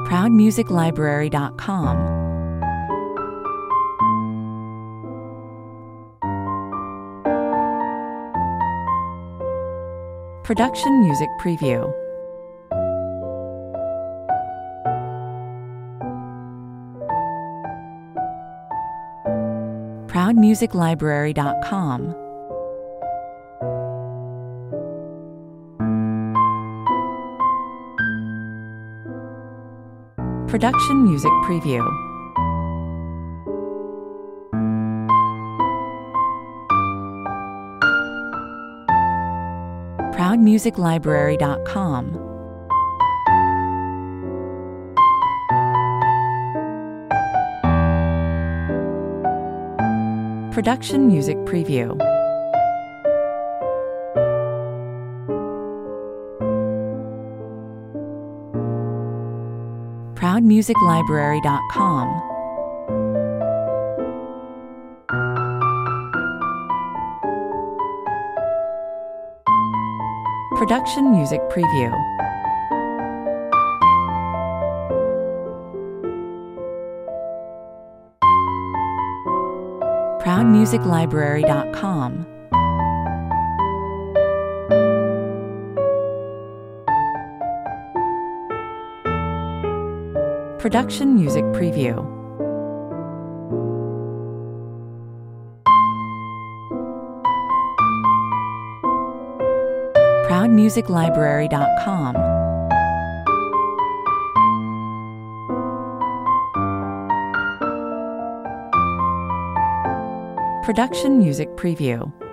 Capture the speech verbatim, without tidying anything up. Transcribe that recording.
proud music library dot com. Production Music Preview. proud music library dot com. Production Music Preview. proud music library dot com. Production Music Preview. proud music library dot com. Production Music Preview. proud music library dot com. Production Music Preview. proud music library dot com. Production Music Preview.